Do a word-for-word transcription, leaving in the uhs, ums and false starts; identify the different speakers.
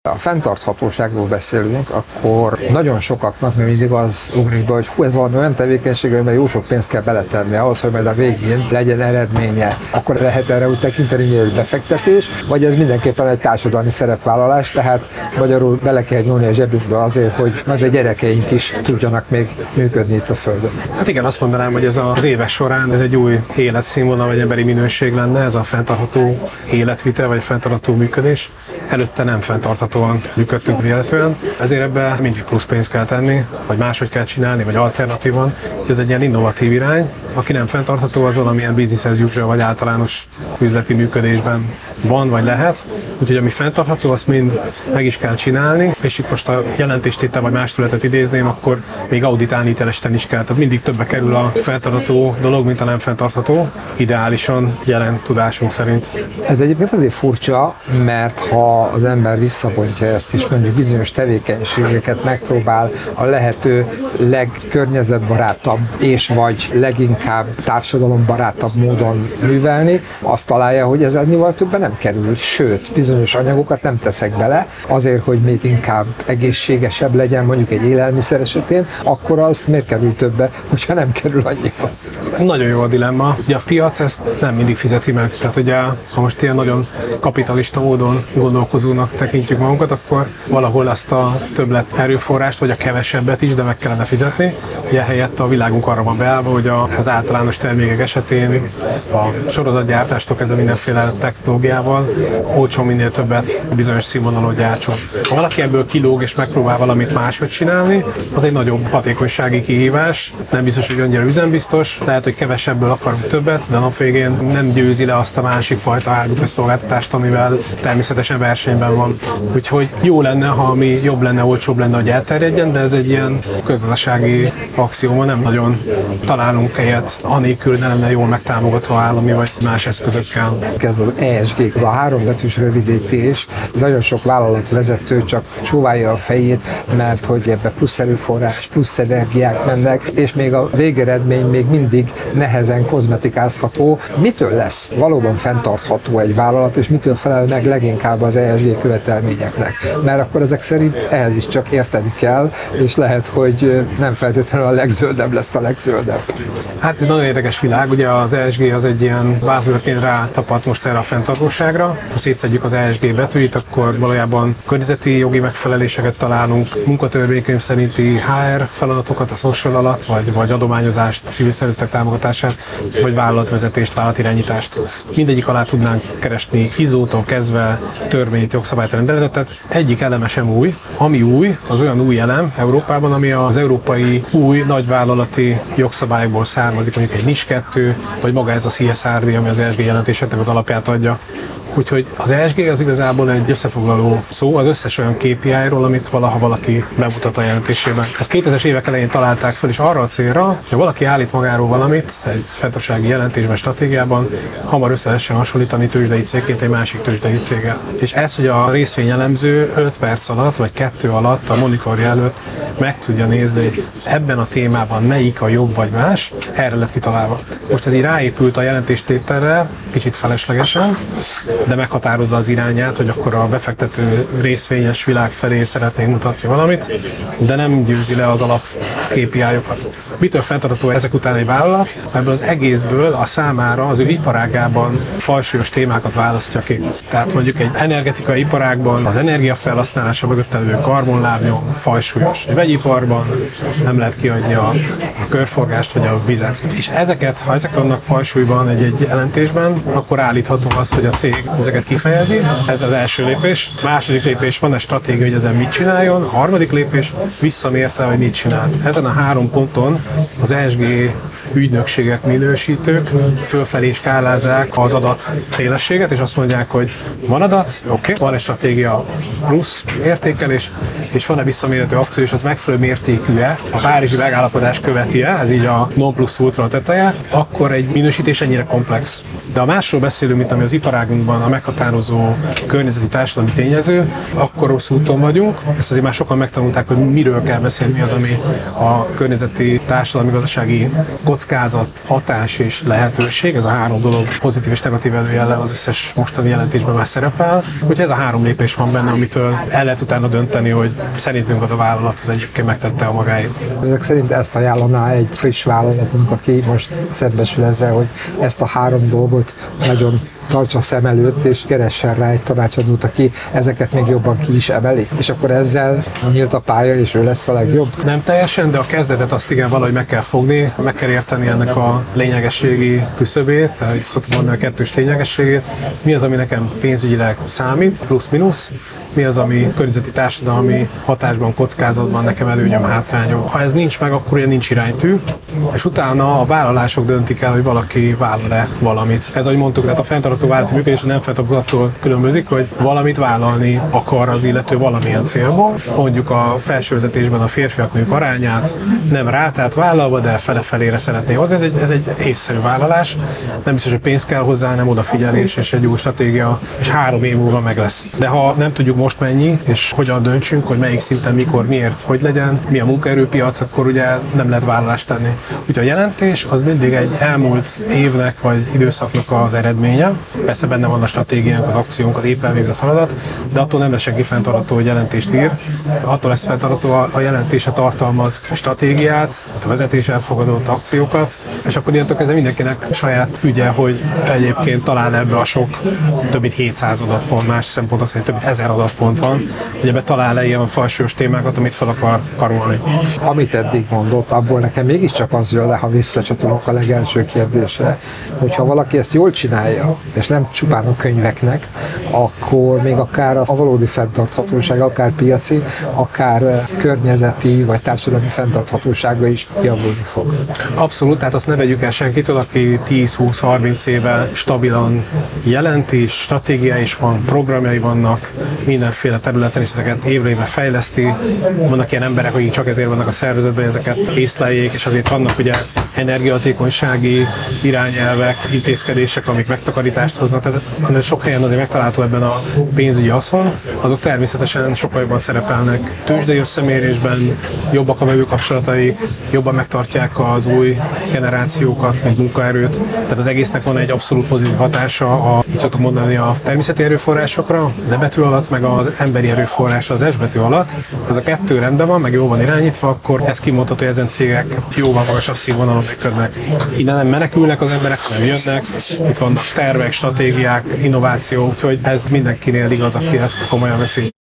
Speaker 1: Ha a fenntarthatóságról beszélünk, akkor nagyon sokaknak még mindig az ugrik be, hogy hú, ez valami olyan tevékenység, amiben jó sok pénzt kell beletenni ahhoz, hogy majd a végén legyen eredménye. Akkor lehet erre úgy tekinteni, hogy befektetés, vagy ez mindenképpen egy társadalmi szerepvállalás, tehát magyarul bele kell nyúlni a zsebünkbe azért, hogy majd a gyerekeink is tudjanak még működni itt a Földön.
Speaker 2: Hát igen, azt mondanám, hogy ez az évek során ez egy új életszínvonal, vagy emberi minőség lenne, ez a fenntartható életvitel, vagy fenntartható működés. Előtte nem fenntarthatóan működtünk véletlenül, ezért ebbe mindig plusz pénzt kell tenni, vagy máshogy kell csinálni, vagy alternatívan. Ez egy ilyen innovatív irány. Aki nem fenntartható, az valamilyen business as usual, vagy általános üzleti működésben van, vagy lehet. Úgyhogy ami fenntartható, azt mind meg is kell csinálni, és itt most a jelentéstétel vagy más területet idézném, akkor még auditálni, hitelesíteni is kell. Tehát mindig többbe kerül a fenntartható dolog, mint a nem fenntartható, ideálisan jelen tudásunk szerint.
Speaker 1: Ez egyébként azért furcsa, mert ha az ember visszabontja ezt is, mondjuk bizonyos tevékenységeket megpróbál a lehető legkörnyezetbarátabb és vagy leginkább társadalombarátabb módon művelni, azt találja, hogy ez annyival többen nem kerül, sőt, bizonyos anyagokat nem teszek bele, azért, hogy még inkább egészségesebb legyen, mondjuk egy élelmiszer esetén, akkor az miért kerül többe, hogyha nem kerül annyiba?
Speaker 2: Nagyon jó a dilemma. Ugye a piac ezt nem mindig fizeti meg. Tehát ugye, ha most ilyen nagyon kapitalista módon gondolkozónak tekintjük magunkat, akkor valahol azt a többlet erőforrást, vagy a kevesebbet is, de meg kellene fizetni. Ugye helyett a világunk arra van beállva, hogy az általános termékek esetén a sorozatgyártástól kezdve mindenféle technológiával olcsón minél többet bizonyos színvonalon gyártson. Ha valaki ebből kilóg és megpróbál valamit máshogy csinálni, az egy nagyobb hatékonysági kihívás. Nem biztos, hogy annyira üzembiztos, lehet, hogy kevesebből akarunk többet, de nap végén nem győzi le azt a másik fajta árut vagy szolgáltatást, amivel természetesen versenyben van. Úgyhogy jó lenne, ha ami jobb lenne, olcsóbb lenne, hogy elterjedjen, de ez egy ilyen közgazdasági axióma, nem nagyon találunk helyet, anélkül ne lenne jól megtámogatva állami vagy más eszközökkel.
Speaker 1: Ez az E S G, az a hárombetűs rövidítés, nagyon sok vállalatvezető csak csóválja a fejét, mert hogy ebbe plusz erőforrás, plusz energiák mennek, és még a végeredmény még mindig nehezen kozmetikázható. Mitől lesz valóban fenntartható egy vállalat, és mitől felel meg leginkább az E S G követelményeknek? Mert akkor ezek szerint ehhez is csak érteni kell, és lehet, hogy nem feltétlenül a legzöldebb lesz a legzöldebb.
Speaker 2: Hát ez nagyon érdekes világ, ugye az E S G az egy ilyen buzzwordként rátapadt most erre a fenntartóságra. Ha szétszedjük az E S G betűit, akkor valójában környezeti jogi megfeleléseket találunk, munkatörvénykönyv szerinti H R feladatokat a social alatt, vagy, vagy adományozást, civil szervezetek támogatását, vagy vállalatvezetést, vállalatirányítást. Mindegyik alá tudnánk keresni I S O-tól kezdve törvényt, jogszabályt, rendeletet. Tehát egyik eleme sem új. Ami új, az olyan új elem Európában, ami az európai új nagyvállalati jogszabályokból származik, mondjuk egy NIS kettő, vagy maga ez a C S R D, ami az E S G jelentéseknek az alapját adja. Úgyhogy az E S G az igazából egy összefoglaló szó az összes olyan K P I-ról, amit valaha valaki bemutat a jelentésében. Ezt kétezres évek elején találták fel, és arra a célra, hogy valaki állít magáról valamit egy fenntarthatósági jelentésben, stratégiában, hamar össze lehessen hasonlítani tőzsdei cégként egy másik tőzsdei céggel. És ez, hogy a részvényelemző öt perc alatt, vagy kettő alatt a monitorja előtt meg tudja nézni, hogy ebben a témában melyik a jobb vagy más, erre lett kitalálva. Most ez így ráépült a jelentéstételre, kicsit feleslegesen, de meghatározza az irányát, hogy akkor a befektető részvényes világ felé szeretnénk mutatni valamit, de nem győzi le az alap K P I-okat. Mitől fenntartható ezek után egy vállalat? Ebből az egészből a számára az ő iparágában fajsúlyos témákat választja ki. Tehát mondjuk egy energetikai iparágban az energiafelhasználása mögött elő karbonlábnyom fajsúlyos. Egy vegyiparban nem lehet kiadni a, a körforgást vagy a vizet. És ezeket, ha ezek vannak fajsúlyban egy-egy jelentésben, akkor állítható azt, hogy a cég ezeket kifejezi. Ez az első lépés. Második lépés, van egy stratégia, hogy ezen mit csináljon. A harmadik lépés, visszamérte, hogy mit csinált. Ezen a három ponton az E S G ügynökségek, minősítők fölfelé skálázzák az adat szélességet, és azt mondják, hogy van adat, oké, okay, van egy stratégia plusz értékelés, és van egy visszamérhető akció, és az megfelelő mértékű-e, a párizsi megállapodás követi-e, ez így a non plus ultra teteje, akkor egy minősítés ennyire komplex. De a másról beszélünk, mint ami az iparágunkban a meghatározó környezeti társadalmi tényező, akkor rossz úton vagyunk. Ezt azért már sokan megtanulták, hogy miről kell beszélni, mi az, ami a környezeti társadalmi gazdasági kockázat, hatás és lehetőség, ez a három dolog pozitív és negatív előjellel az összes mostani jelentésben már szerepel. Úgyhogy ez a három lépés van benne, amitől el lehet utána dönteni, hogy szerintünk az a vállalat az egyébként megtette a magáit.
Speaker 1: Ezek szerint ezt ajánlaná egy friss vállalatunk, aki most szembesül ezzel, hogy ezt a három dolgot nagyon tartsa szem előtt, és keressen rá egy tanácsadót, aki ezeket még jobban ki is emeli. És akkor ezzel nyílt a pálya, és ő lesz a legjobb?
Speaker 2: Nem teljesen, de a kezdetet azt igen valahogy meg kell fogni, meg kell érteni ennek a lényegességi küszöbét, ahogy szoktuk mondani, a kettős lényegességét. Mi az, ami nekem pénzügyileg számít, plusz-minusz, mi az, ami környezeti társadalmi hatásban, kockázatban nekem előnyöm, hátrányom. Ha ez nincs meg, akkor ugye nincs iránytű, és utána a vállalások döntik el, hogy valaki vállal-e valamit. Ez, ahogy mondtuk, tehát a fenntartható vállalati működés a nem fenntarthatótól különbözik, hogy valamit vállalni akar az illető valamilyen célból. Mondjuk a felsővezetésben a férfiak-nők arányát nem rátát vállalva, de fele-felére szeretné hozni. Ez egy, ez egy észszerű vállalás. Nem biztos, hogy pénz kell hozzá, nem odafigyelés és egy jó stratégia, és három év múlva meg lesz. De ha nem tudjuk most mennyi, és hogyan döntsünk, hogy melyik szinten, mikor, miért, hogy legyen, mi a munkaerőpiac, akkor ugye nem lehet vállalást tenni. Úgyhogy a jelentés az mindig egy elmúlt évnek vagy időszaknak az eredménye. Persze benne van a stratégiánk, az akciónk, az épp elvégzett feladat, de attól nem lesz senki fenntartható, hogy jelentést ír. Attól lesz fenntartható, a jelentése tartalmaz stratégiát, a vezetés elfogadott akciókat, és akkor ilyenek ez mindenkinek saját ügye, hogy egyébként talál ebbe a sok, több mint hétszáz adatpont, más szempontok szerint több mint ezer adatpont van, hogy ebbe talál-e ilyen falsős témákat, amit fel akar karolni.
Speaker 1: Amit eddig mondott, abból nekem mégiscsak az jön le, ha visszacsatolok a legelső kérdésre, hogyha valaki ezt jól csinálja, és nem csupán a könyveknek, akkor még akár a valódi fenntarthatóság, akár piaci, akár környezeti vagy társadalmi fenntarthatósága is javulni fog.
Speaker 2: Abszolút, tehát azt ne vegyük el senkitől, aki tíz-húsz-harminc éve stabilan jelenti, stratégia is van, programjai vannak mindenféle területen, és ezeket évre évre fejleszti. Vannak ilyen emberek, akik csak ezért vannak a szervezetben, ezeket észleljék, és azért vannak ugye energiahatékonysági irányelvek, intézkedések, amik megtakarítást hoznak, tehát sok helyen azért megtalálható ebben a pénzügyi haszon, azok természetesen sokkal jobban szerepelnek tőzsdei összemérésben, jobbak a vevő kapcsolataik, jobban megtartják az új generációkat, mint munkaerőt, tehát az egésznek van egy abszolút pozitív hatása, a, így szoktuk mondani, a természeti erőforrásokra, az E betű alatt, meg az emberi erőforrás az S betű alatt, az a kettő rendben van, meg jól van irányítva, akkor ez kimondható, hogy ezen cégek jóval magasabb színvonalon működnek. Innen nem menekülnek az emberek, hanem jönnek, itt vannak tervek, stratégiák, innováció, úgyhogy ez mindenkinél igaz, aki ezt komolyan veszi.